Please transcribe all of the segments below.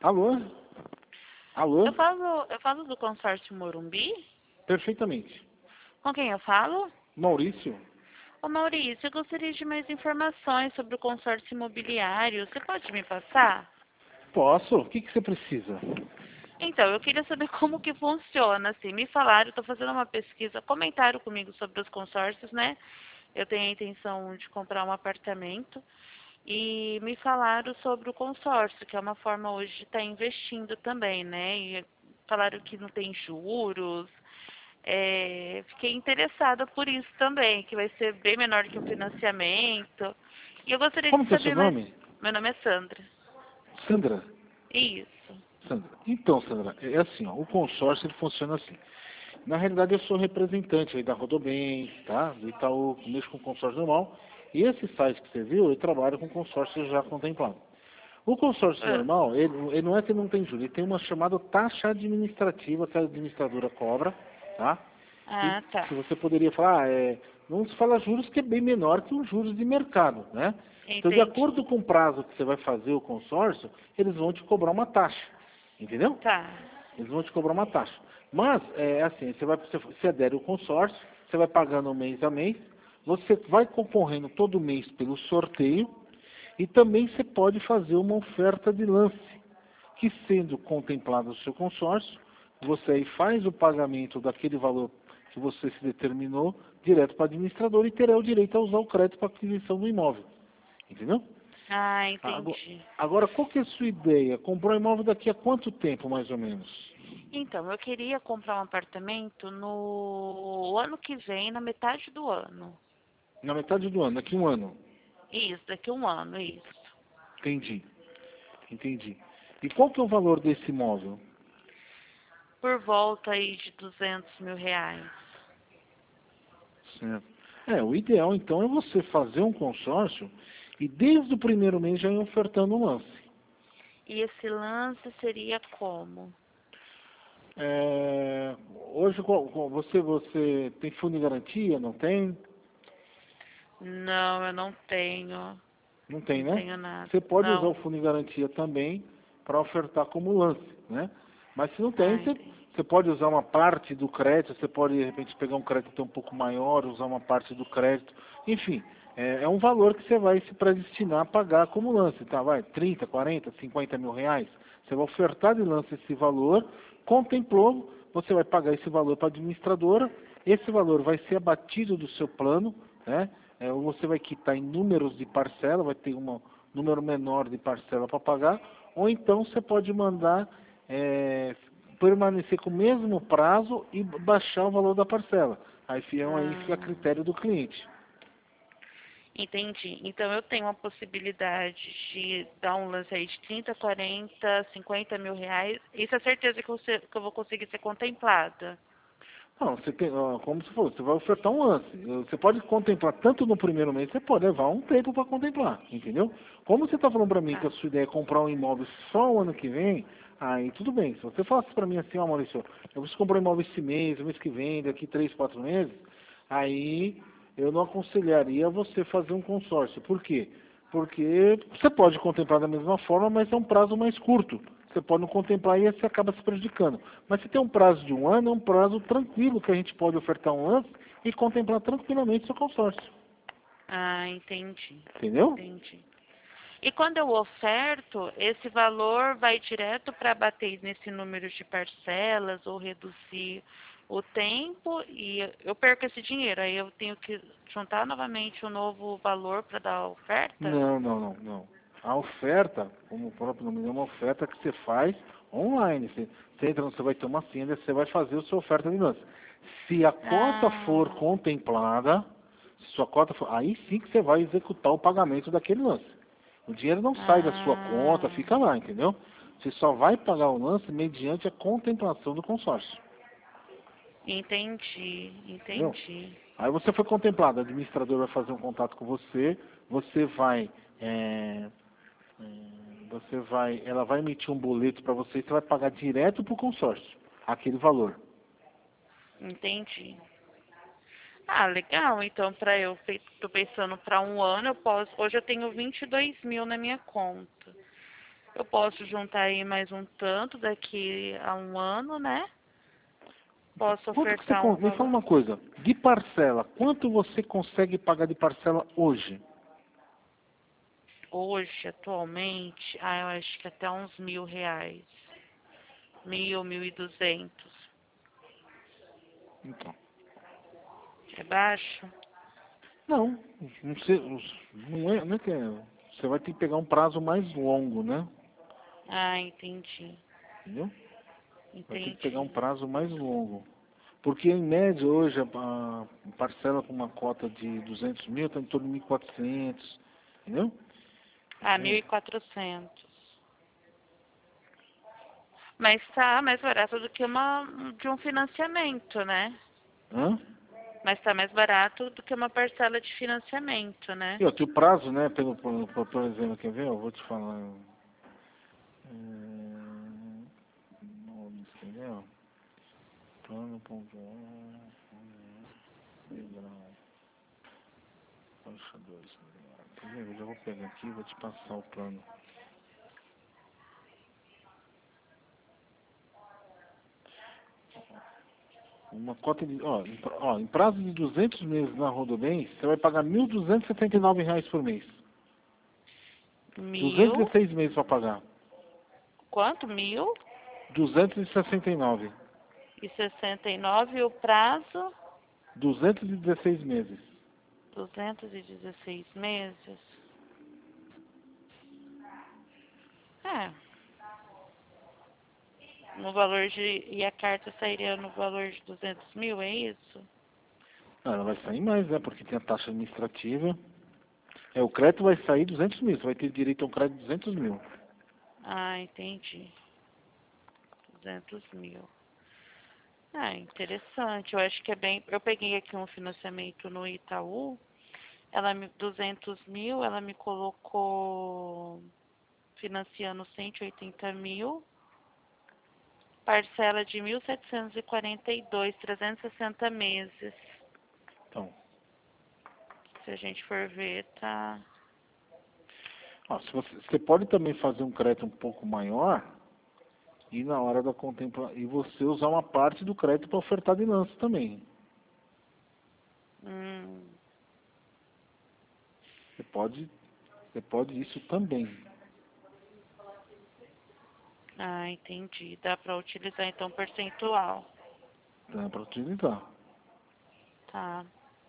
Alô? Alô? Eu falo do consórcio Morumbi? Perfeitamente. Com quem eu falo? Maurício? Ô Maurício, eu gostaria de mais informações sobre o consórcio imobiliário. Você pode me passar? Posso? O que você precisa? Então, eu queria saber como que funciona, assim. Me falaram, estou fazendo uma pesquisa, comentaram comigo sobre os consórcios, né? Eu tenho a intenção de comprar um apartamento e me falaram sobre o consórcio, que é uma forma hoje de estar investindo também, né? E falaram que não tem juros. Fiquei interessada por isso também, que vai ser bem menor que o financiamento. E eu gostaria Como de que é o seu saber mais. nome? Meu nome é Sandra. Sandra? Isso. Sandra. Então, Sandra, é assim, ó, o consórcio ele funciona assim. Na realidade, eu sou representante aí da Rodobens, tá? Do Itaú, mexo com consórcio normal. E esse site que você viu, eu trabalho com consórcio já contemplado. O consórcio Ah, normal, ele não é que não tem juros, ele tem uma chamada taxa administrativa que a administradora cobra, tá? E tá. que você poderia falar, não se fala juros que é bem menor que os juros de mercado, né? Então, de Entendi. acordo com o prazo que você vai fazer o consórcio, eles vão te cobrar uma taxa, entendeu? Tá. Eles vão te cobrar uma taxa. Mas, é assim, você adere ao consórcio, você vai pagando mês a mês, você vai concorrendo todo mês pelo sorteio, e também você pode fazer uma oferta de lance, que sendo contemplado o seu consórcio, você aí faz o pagamento daquele valor que você se determinou direto para o administrador e terá o direito a usar o crédito para aquisição do imóvel. Entendeu? Entendi. Agora, qual que é a sua ideia? Comprar um imóvel daqui a quanto tempo, mais ou menos? Então, eu queria comprar um apartamento no ano que vem, na metade do ano. Na metade do ano, daqui a um ano. Isso, daqui a um ano, isso. Entendi, entendi. E qual que é o valor desse imóvel? Por volta aí de R$ 200.000. Certo. O ideal então é você fazer um consórcio e desde o primeiro mês já ir ofertando um lance. E esse lance seria como? É, hoje você tem fundo de garantia, não tem? Não, eu não tenho. Não tem, Não né? tenho nada. Você pode usar o Não. fundo de garantia também para ofertar como lance, né? Mas se não tem, Entendi. você pode usar uma parte do crédito, você pode de repente pegar um crédito um pouco maior, usar uma parte do crédito, enfim, é um valor que você vai se predestinar a pagar como lance, tá? Vai, 30, 40, 50 mil reais. Você vai ofertar de lance esse valor, contemplou, você vai pagar esse valor para a administradora, esse valor vai ser abatido do seu plano, né? Ou você vai quitar em números de parcela, vai ter um número menor de parcela para pagar, ou então você pode mandar permanecer com o mesmo prazo e baixar o valor da parcela. Aí fica a Ah, critério do cliente. entendi. Então eu tenho a possibilidade de dar um lance aí de 30, 40, R$ 50.000. Isso é certeza que eu vou conseguir ser contemplada. Não, como você falou, você vai ofertar um lance. Você pode contemplar tanto no primeiro mês, você pode levar um tempo para contemplar, entendeu? Como você está falando para mim que a Tá. sua ideia é comprar um imóvel só o ano que vem, aí tudo bem. Se você falasse para mim assim, ó Maurício, eu preciso comprar um imóvel esse mês, o mês que vem, daqui 3, 4 meses, aí eu não aconselharia você fazer um consórcio. Por quê? Porque você pode contemplar da mesma forma, mas é um prazo mais curto. Você pode não contemplar e você acaba se prejudicando. Mas se tem um prazo de um ano, é um prazo tranquilo que a gente pode ofertar um lance e contemplar tranquilamente seu consórcio. Entendi. Entendeu? Entendi. E quando eu oferto, esse valor vai direto para bater nesse número de parcelas ou reduzir o tempo e eu perco esse dinheiro. Aí eu tenho que juntar novamente um novo valor para dar a oferta? Não, não, não, não. A oferta, como o próprio nome diz, é uma oferta que você faz online. Você entra, você vai ter uma senha, você vai fazer a sua oferta de lance. Se a cota for Ah, contemplada, se sua cota for, aí sim que você vai executar o pagamento daquele lance. O dinheiro não sai da sua conta, ah, fica lá, entendeu? Você só vai pagar o lance mediante a contemplação do consórcio, entendi, entendeu? entendi. Aí você foi contemplado, a administradora vai fazer um contato com você, você vai, é, ela vai emitir um boleto para você e você vai pagar direto para o consórcio, aquele valor. Entendi. Legal. Então, para eu, tô pensando para um ano, eu posso. Hoje eu tenho 22.000 na minha conta. Eu posso juntar aí mais um tanto daqui a um ano, né? Posso Quanto que você... ofertar um Me fala valor. uma coisa, de parcela, quanto você consegue pagar de parcela hoje? Hoje, atualmente, eu acho que até uns R$ 1.000. 1.000, 1.200. Então, É baixo? não, não, sei, não é que você vai ter que pegar um prazo mais longo, né? Ah, entendi. Entendeu? Vai ter que pegar um Entendi. prazo mais longo. Porque, em média, hoje, a parcela com uma cota de 200 mil está em torno de 1.400, entendeu? Ah, É. 1.400. Mas tá mais barato do que de um financiamento, né? Hã? Mas tá mais barato do que uma parcela de financiamento, né? E outro, o prazo, né, por exemplo, quer ver? Eu vou te falar. Nomes, quer ver? Ó? Plano, ponto, legal. Poxa, 2. Quer ver? Eu já vou pegar aqui e vou te passar o plano. Uma cota de, em prazo de 200 meses na Rodobens, você vai pagar R$ 1.279 por mês. Mil, 216 meses para pagar. quanto? 269. 1.069 o prazo, 216 meses. 216 meses. É, no valor de, e a carta sairia no valor de 200 mil, é isso? Ah, ela vai sair mais, né? Porque tem a taxa administrativa. O crédito vai sair 200 mil. Você vai ter direito a um crédito de 200 mil. Ah, entendi. 200 mil. Ah, interessante. Eu acho que é bem. Eu peguei aqui um financiamento no Itaú. 200 mil, ela me colocou financiando 180 mil, parcela de 1.742, 360 meses. Então, Se a gente for ver, tá. se você pode também fazer um crédito um pouco maior e na hora da e você usar uma parte do crédito para ofertar de lance também. Hum, Você pode isso também. entendi. Dá para utilizar então percentual. Dá para utilizar. Tá.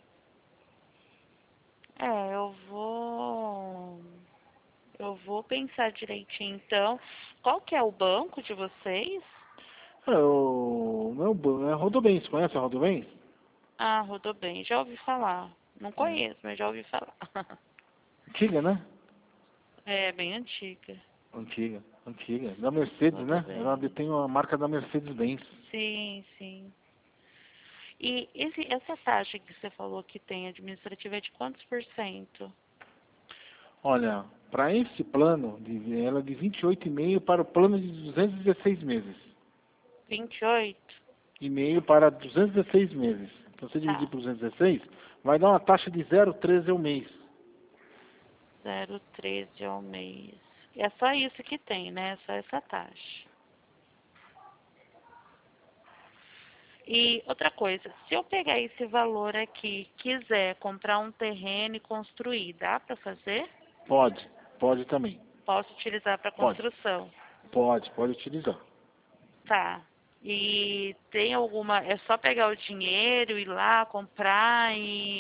Eu vou pensar direitinho então. Qual que é o banco de vocês? Não é o não é a Rodobens. Conhece a Rodobens? Ah, Rodobem, já ouvi falar. Não É. conheço, mas já ouvi falar. Antiga, né? É bem antiga. Antiga, antiga. Da Mercedes, né? Ela Rodobem. detém a marca da Mercedes-Benz. Sim, sim. E essa taxa que você falou que tem administrativa é de quantos por cento? Olha, para esse plano, ela é de 28,5 para o plano de 216 meses. 28? E meio para 216 meses. Então, você dividir Tá. por 216, vai dar uma taxa de 0,13 ao mês. 0,13 ao mês. E é só isso que tem, né? Só essa taxa. E outra coisa, se eu pegar esse valor aqui, quiser comprar um terreno e construir, dá para fazer? Pode também. Posso utilizar para Pode, construção. pode utilizar. Tá. E tem alguma. É só pegar o dinheiro, ir lá, comprar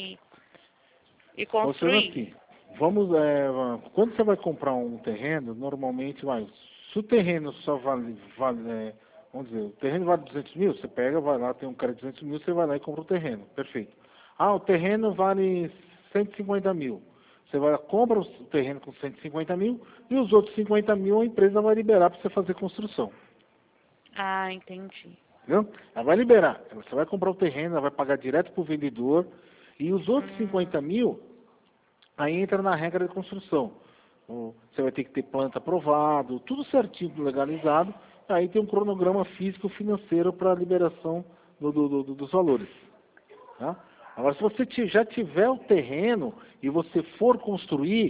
e Pode ser construir. assim. Quando você vai comprar um terreno, normalmente vai. Se o terreno só vamos dizer, o terreno vale 200 mil, você pega, vai lá, tem um cara de 200 mil, você vai lá e compra o terreno. Perfeito. Ah, o terreno vale 150 mil. Você vai lá, compra o terreno com 150 mil e os outros 50 mil a empresa vai liberar para você fazer construção. Ah, entendi. Entendeu? Ela vai liberar. Você vai comprar o terreno, ela vai pagar direto para o vendedor e os outros Hum, 50 mil aí entra na regra de construção. Você vai ter que ter planta aprovado, tudo certinho, legalizado. Aí tem um cronograma físico-financeiro para a liberação dos valores. Tá? Agora, se você já tiver o terreno e você for construir,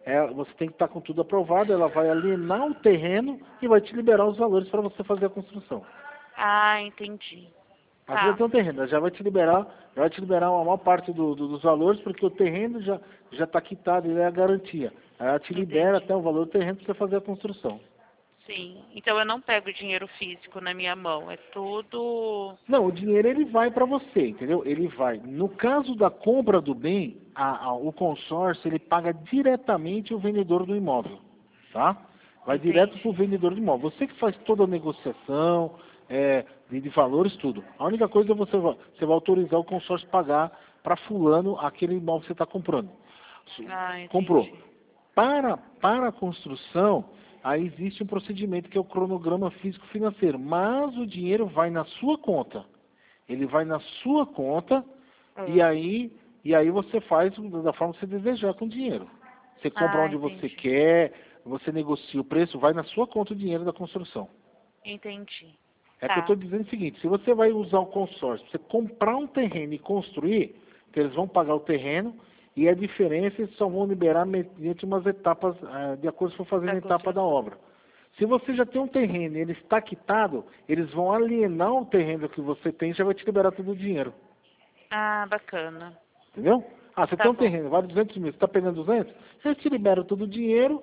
você tem que estar com tudo aprovado, ela vai alienar o terreno e vai te liberar os valores para você fazer a construção. Ah, entendi. Aí você já Tá, tem um terreno, ela já vai te liberar a maior parte dos valores, porque o terreno já está quitado, ele é a garantia. Aí ela te libera entendi. até o valor do terreno para você fazer a construção. Sim. Então eu não pego dinheiro físico na minha mão, é tudo. Não, o dinheiro ele vai para você, entendeu? Ele vai. No caso da compra do bem, o consórcio ele paga diretamente o vendedor do imóvel, tá? Vai direto para o Entendi. vendedor do imóvel. Você que faz toda a negociação, de valores, tudo. A única coisa é você vai autorizar o consórcio a pagar para fulano aquele imóvel que você está comprando. Ah, Comprou. entendi. Para a construção, aí existe um procedimento que é o cronograma físico-financeiro, mas o dinheiro vai na sua conta. Ele vai na sua conta e Ah, aí você faz da forma que você desejar com o dinheiro. Você compra ah, onde você entendi. quer, você negocia o preço, vai na sua conta o dinheiro da construção. Entendi. É que eu estou Tá, dizendo o seguinte, se você vai usar o consórcio, você comprar um terreno e construir, então eles vão pagar o terreno e a diferença eles só vão liberar mediante umas etapas, de acordo com o que for fazendo da a etapa da construção. obra. Se você já tem um terreno e ele está quitado, eles vão alienar o terreno que você tem e já vai te liberar todo o dinheiro. Ah, bacana. Entendeu? Ah, você Tá tem um bom. terreno, vale 200 mil, você está pegando 200, eles te liberam todo o dinheiro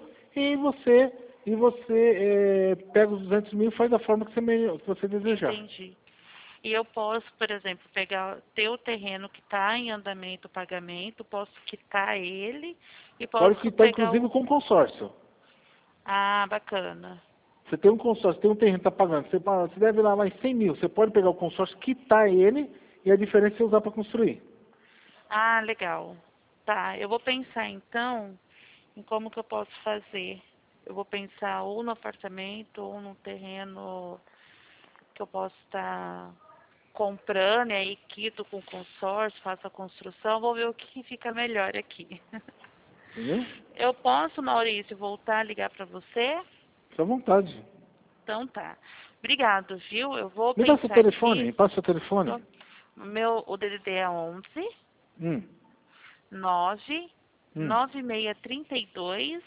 e você pega os 200 mil e faz da forma que você desejar. Entendi. E eu posso, por exemplo, pegar ter o terreno que está em andamento, pagamento, posso quitar ele e Pode posso quitar, pegar inclusive, o. com consórcio. Ah, bacana. Você tem um consórcio, tem um terreno que está pagando, você deve lá mais 100 mil, você pode pegar o consórcio, quitar ele e a diferença você usar para construir. Ah, legal. Tá, eu vou pensar então em como que eu posso fazer. Eu vou pensar ou no apartamento ou no terreno que eu posso estar comprando e aí quito com consórcio, faço a construção, vou ver o que fica melhor aqui. Entendeu? Eu posso, Maurício, voltar a ligar para você? Fique à vontade. Então tá. Obrigado, viu? Eu vou Me dá seu pensar telefone, aqui. me passa seu telefone. O DDD é 11 Hum, 9 hum. 9632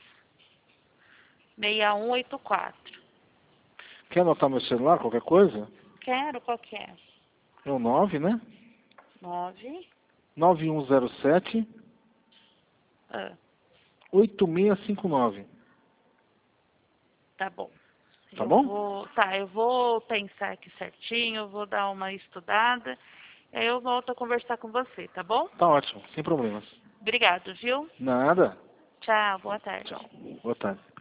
6184. Quer anotar meu celular, qualquer coisa? Quero qualquer. É o 9, né? 9. 9107 Ah, 8659. tá bom. Tá bom? Eu vou pensar aqui certinho, eu vou dar uma estudada, aí eu volto a conversar com você, tá bom? Tá ótimo, sem problemas. Obrigado, viu? Nada. Tchau, boa tarde. Tchau. Boa tarde.